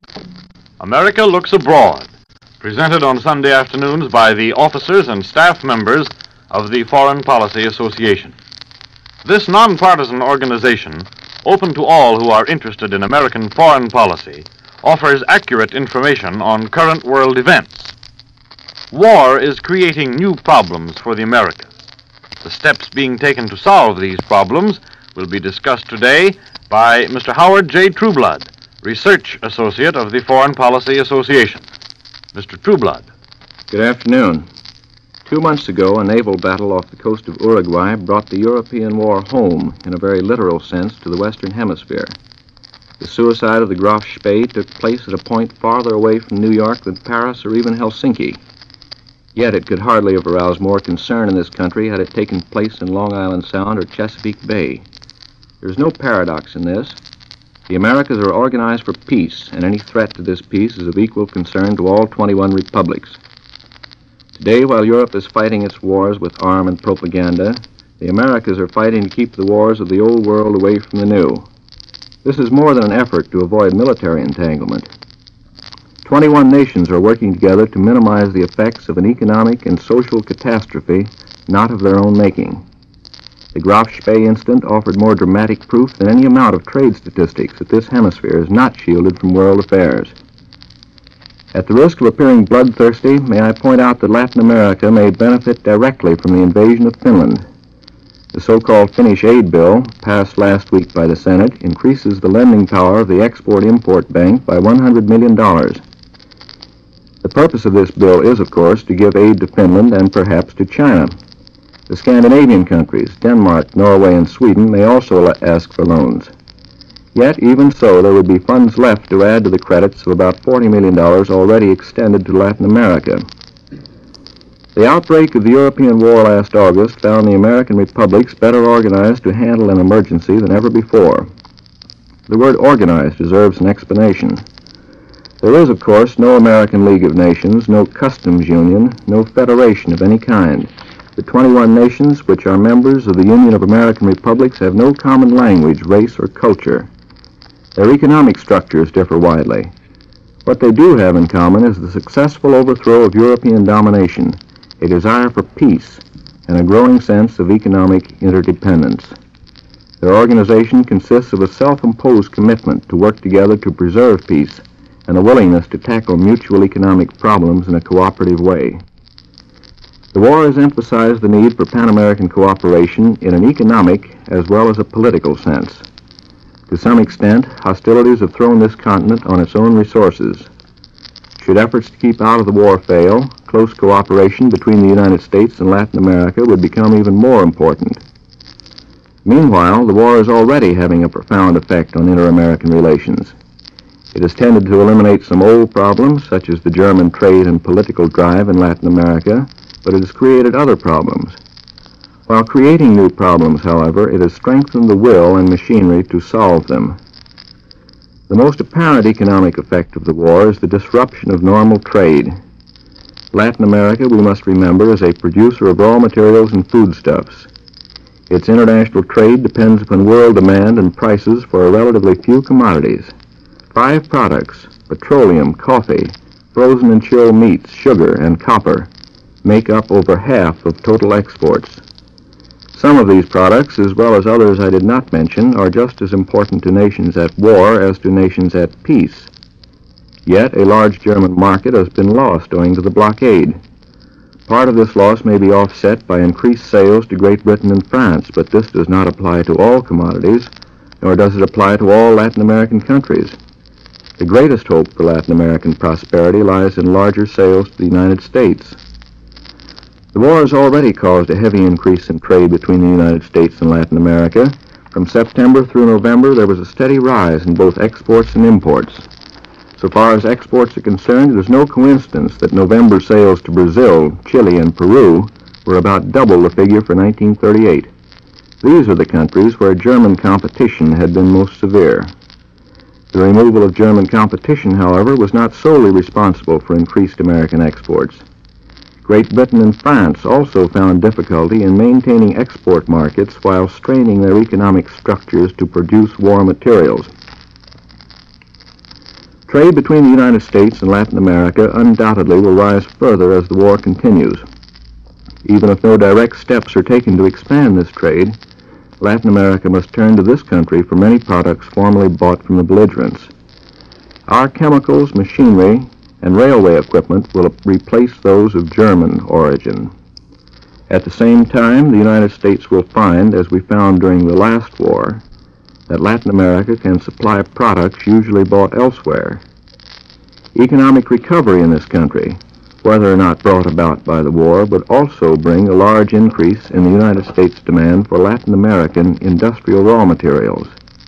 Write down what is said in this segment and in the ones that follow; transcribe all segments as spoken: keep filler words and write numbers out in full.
America Looks Abroad, presented on Sunday afternoons by the officers and staff members of the Foreign Policy Association. This nonpartisan organization, open to all who are interested in American foreign policy, offers accurate information on current world events. War is creating new problems for the Americas. The steps being taken to solve these problems will be discussed today by Mister Howard J. Trueblood, Research Associate of the Foreign Policy Association. Mister Trueblood. Good afternoon. Two months ago, a naval battle off the coast of Uruguay brought the European war home, in a very literal sense, to the Western Hemisphere. The suicide of the Graf Spee took place at a point farther away from New York than Paris or even Helsinki. Yet it could hardly have aroused more concern in this country had it taken place in Long Island Sound or Chesapeake Bay. There's no paradox in this. The Americas are organized for peace, and any threat to this peace is of equal concern to all twenty-one republics. Today, while Europe is fighting its wars with arm and propaganda, the Americas are fighting to keep the wars of the old world away from the new. This is more than an effort to avoid military entanglement. twenty-one nations are working together to minimize the effects of an economic and social catastrophe not of their own making. The Graf Spee incident offered more dramatic proof than any amount of trade statistics that this hemisphere is not shielded from world affairs. At the risk of appearing bloodthirsty, may I point out that Latin America may benefit directly from the invasion of Finland. The so-called Finnish aid bill, passed last week by the Senate, increases the lending power of the Export-Import Bank by one hundred million dollars. The purpose of this bill is, of course, to give aid to Finland and perhaps to China. The Scandinavian countries, Denmark, Norway, and Sweden, may also ask for loans. Yet, even so, there would be funds left to add to the credits of about forty million dollars already extended to Latin America. The outbreak of the European war last August found the American republics better organized to handle an emergency than ever before. The word organized deserves an explanation. There is, of course, no American League of Nations, no customs union, no federation of any kind. The twenty-one nations which are members of the Union of American Republics have no common language, race, or culture. Their economic structures differ widely. What they do have in common is the successful overthrow of European domination, a desire for peace, and a growing sense of economic interdependence. Their organization consists of a self-imposed commitment to work together to preserve peace and a willingness to tackle mutual economic problems in a cooperative way. The war has emphasized the need for Pan-American cooperation in an economic as well as a political sense. To some extent, hostilities have thrown this continent on its own resources. Should efforts to keep out of the war fail, close cooperation between the United States and Latin America would become even more important. Meanwhile, the war is already having a profound effect on inter-American relations. It has tended to eliminate some old problems, such as the German trade and political drive in Latin America, but it has created other problems. While creating new problems, however, it has strengthened the will and machinery to solve them. The most apparent economic effect of the war is the disruption of normal trade. Latin America, we must remember, is a producer of raw materials and foodstuffs. Its international trade depends upon world demand and prices for a relatively few commodities. Five products, petroleum, coffee, frozen and chilled meats, sugar, and copper, make up over half of total exports. Some of these products, as well as others I did not mention, are just as important to nations at war as to nations at peace. Yet a large German market has been lost owing to the blockade. Part of this loss may be offset by increased sales to Great Britain and France, but this does not apply to all commodities, nor does it apply to all Latin American countries. The greatest hope for Latin American prosperity lies in larger sales to the United States. The war has already caused a heavy increase in trade between the United States and Latin America. From September through November, there was a steady rise in both exports and imports. So far as exports are concerned, it is no coincidence that November sales to Brazil, Chile, and Peru were about double the figure for nineteen thirty-eight. These are the countries where German competition had been most severe. The removal of German competition, however, was not solely responsible for increased American exports. Great Britain and France also found difficulty in maintaining export markets while straining their economic structures to produce war materials. Trade between the United States and Latin America undoubtedly will rise further as the war continues. Even if no direct steps are taken to expand this trade, Latin America must turn to this country for many products formerly bought from the belligerents. Our chemicals, machinery, and railway equipment will replace those of German origin. At the same time, the United States will find, as we found during the last war, that Latin America can supply products usually bought elsewhere. Economic recovery in this country, whether or not brought about by the war, would also bring a large increase in the United States demand for Latin American industrial raw materials.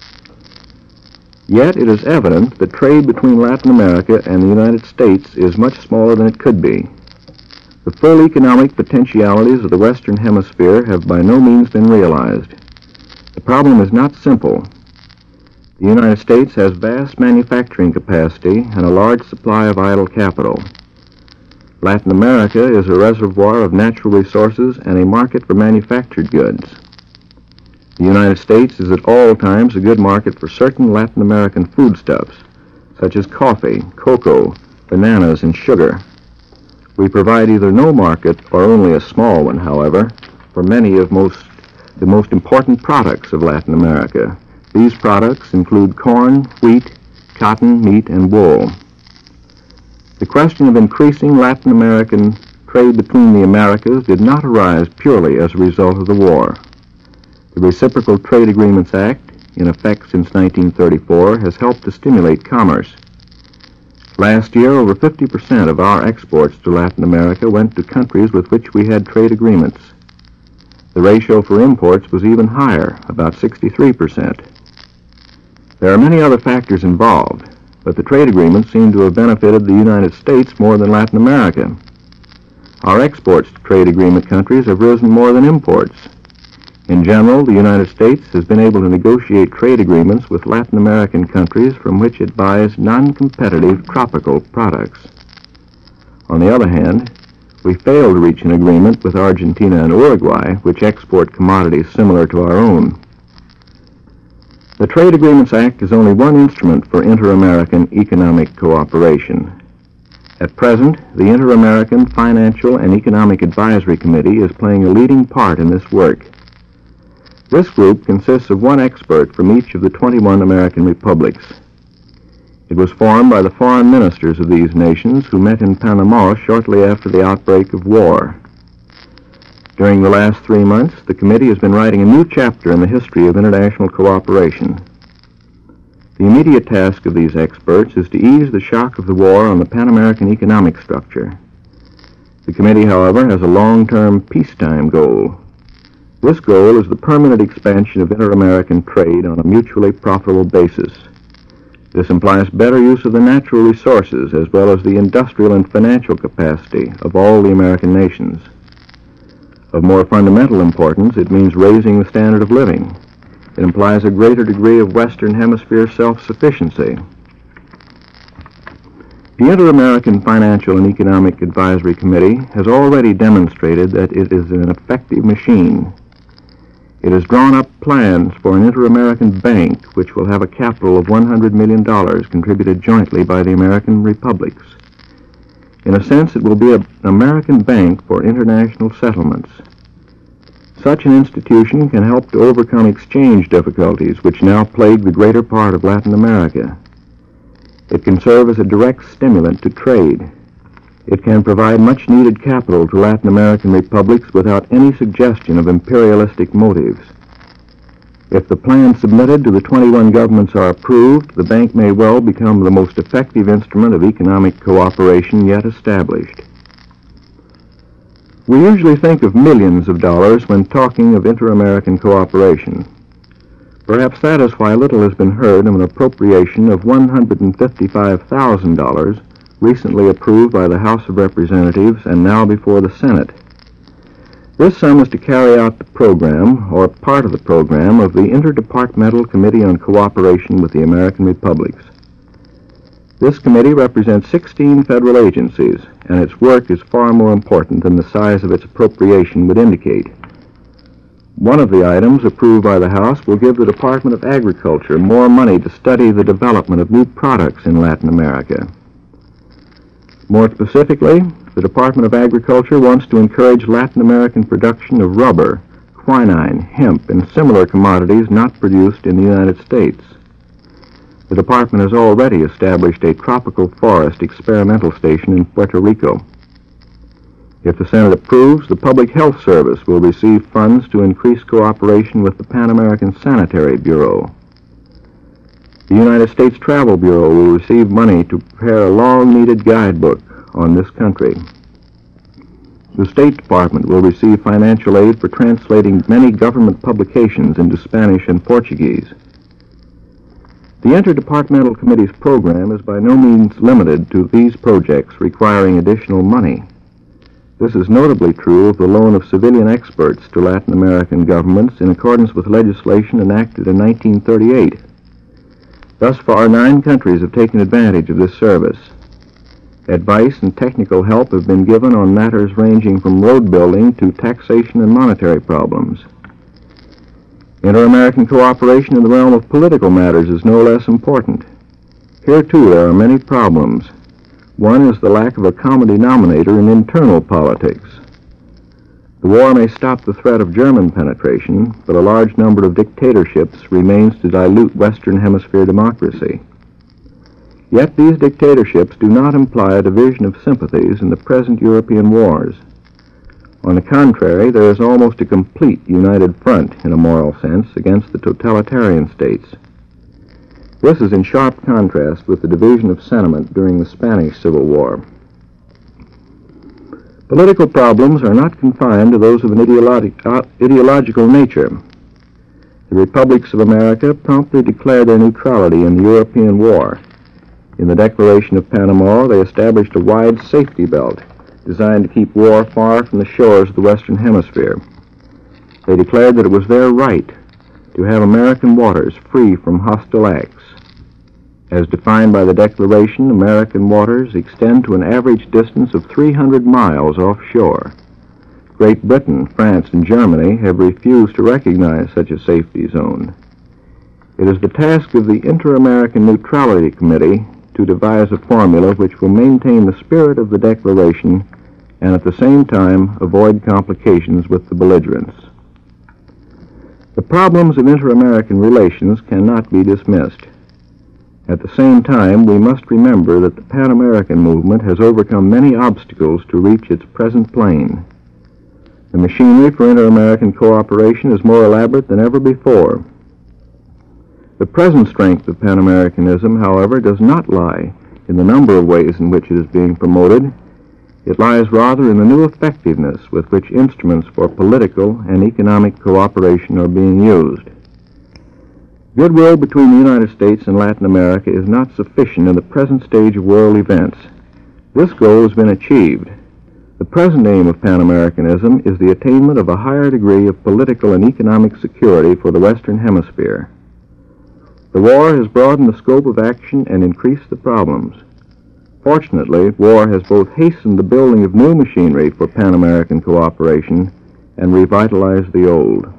Yet it is evident that trade between Latin America and the United States is much smaller than it could be. The full economic potentialities of the Western Hemisphere have by no means been realized. The problem is not simple. The United States has vast manufacturing capacity and a large supply of idle capital. Latin America is a reservoir of natural resources and a market for manufactured goods. The United States is at all times a good market for certain Latin American foodstuffs, such as coffee, cocoa, bananas, and sugar. We provide either no market or only a small one, however, for many of most, the most important products of Latin America. These products include corn, wheat, cotton, meat, and wool. The question of increasing Latin American trade between the Americas did not arise purely as a result of the war. The Reciprocal Trade Agreements Act, in effect since nineteen thirty-four, has helped to stimulate commerce. Last year, over fifty percent of our exports to Latin America went to countries with which we had trade agreements. The ratio for imports was even higher, about sixty-three percent. There are many other factors involved, but the trade agreements seem to have benefited the United States more than Latin America. Our exports to trade agreement countries have risen more than imports. In general, the United States has been able to negotiate trade agreements with Latin American countries from which it buys non-competitive tropical products. On the other hand, we failed to reach an agreement with Argentina and Uruguay, which export commodities similar to our own. The Trade Agreements Act is only one instrument for inter-American economic cooperation. At present, the Inter-American Financial and Economic Advisory Committee is playing a leading part in this work. This group consists of one expert from each of the twenty-one American republics. It was formed by the foreign ministers of these nations who met in Panama shortly after the outbreak of war. During the last three months, the committee has been writing a new chapter in the history of international cooperation. The immediate task of these experts is to ease the shock of the war on the Pan-American economic structure. The committee, however, has a long-term peacetime goal. This goal is the permanent expansion of inter-American trade on a mutually profitable basis. This implies better use of the natural resources as well as the industrial and financial capacity of all the American nations. Of more fundamental importance, it means raising the standard of living. It implies a greater degree of Western Hemisphere self-sufficiency. The Inter-American Financial and Economic Advisory Committee has already demonstrated that it is an effective machine. It has drawn up plans for an Inter-American Bank which will have a capital of one hundred million dollars contributed jointly by the American republics. In a sense, it will be an American bank for international settlements. Such an institution can help to overcome exchange difficulties which now plague the greater part of Latin America. It can serve as a direct stimulant to trade. It can provide much-needed capital to Latin American republics without any suggestion of imperialistic motives. If the plans submitted to the twenty-one governments are approved, the bank may well become the most effective instrument of economic cooperation yet established. We usually think of millions of dollars when talking of inter-American cooperation. Perhaps that is why little has been heard of an appropriation of one hundred fifty-five thousand dollars recently approved by the House of Representatives and now before the Senate. This sum is to carry out the program, or part of the program, of the Interdepartmental Committee on Cooperation with the American Republics. This committee represents sixteen federal agencies, and its work is far more important than the size of its appropriation would indicate. One of the items approved by the House will give the Department of Agriculture more money to study the development of new products in Latin America. More specifically, the Department of Agriculture wants to encourage Latin American production of rubber, quinine, hemp, and similar commodities not produced in the United States. The department has already established a tropical forest experimental station in Puerto Rico. If the Senate approves, the Public Health Service will receive funds to increase cooperation with the Pan American Sanitary Bureau. The United States Travel Bureau will receive money to prepare a long-needed guidebook on this country. The State Department will receive financial aid for translating many government publications into Spanish and Portuguese. The Interdepartmental Committee's program is by no means limited to these projects requiring additional money. This is notably true of the loan of civilian experts to Latin American governments in accordance with legislation enacted in nineteen thirty-eight. Thus far, nine countries have taken advantage of this service. Advice and technical help have been given on matters ranging from road building to taxation and monetary problems. Inter-American cooperation in the realm of political matters is no less important. Here, too, there are many problems. One is the lack of a common denominator in internal politics. The war may stop the threat of German penetration, but a large number of dictatorships remains to dilute Western Hemisphere democracy. Yet these dictatorships do not imply a division of sympathies in the present European wars. On the contrary, there is almost a complete united front, in a moral sense, against the totalitarian states. This is in sharp contrast with the division of sentiment during the Spanish Civil War. Political problems are not confined to those of an ideologic, uh, ideological nature. The republics of America promptly declared their neutrality in the European War. In the Declaration of Panama, they established a wide safety belt designed to keep war far from the shores of the Western Hemisphere. They declared that it was their right to have American waters free from hostile acts. As defined by the Declaration, American waters extend to an average distance of three hundred miles offshore. Great Britain, France, and Germany have refused to recognize such a safety zone. It is the task of the Inter-American Neutrality Committee to devise a formula which will maintain the spirit of the Declaration and at the same time avoid complications with the belligerents. The problems of inter-American relations cannot be dismissed. At the same time, we must remember that the Pan-American movement has overcome many obstacles to reach its present plane. The machinery for inter-American cooperation is more elaborate than ever before. The present strength of Pan-Americanism, however, does not lie in the number of ways in which it is being promoted. It lies rather in the new effectiveness with which instruments for political and economic cooperation are being used. Goodwill between the United States and Latin America is not sufficient in the present stage of world events. This goal has been achieved. The present aim of Pan-Americanism is the attainment of a higher degree of political and economic security for the Western Hemisphere. The war has broadened the scope of action and increased the problems. Fortunately, war has both hastened the building of new machinery for Pan-American cooperation and revitalized the old.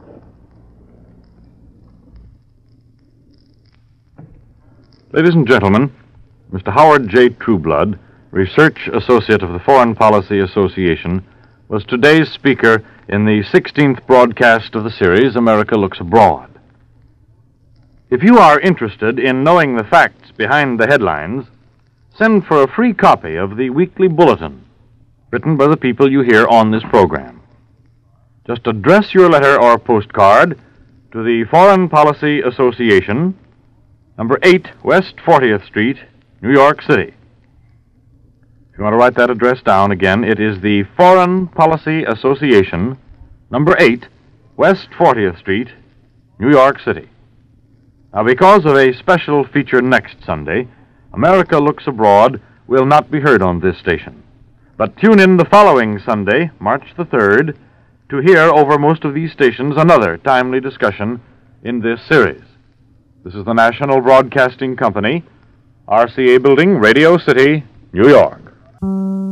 Ladies and gentlemen, Mister Howard J. Trueblood, Research Associate of the Foreign Policy Association, was today's speaker in the sixteenth broadcast of the series, America Looks Abroad. If you are interested in knowing the facts behind the headlines, send for a free copy of the weekly bulletin written by the people you hear on this program. Just address your letter or postcard to the Foreign Policy Association, number eight West fortieth Street, New York City. If you want to write that address down again, it is the Foreign Policy Association, number eight West fortieth Street, New York City. Now, because of a special feature next Sunday, America Looks Abroad will not be heard on this station. But tune in the following Sunday, March the third, to hear over most of these stations another timely discussion in this series. This is the National Broadcasting Company, R C A Building, Radio City, New York.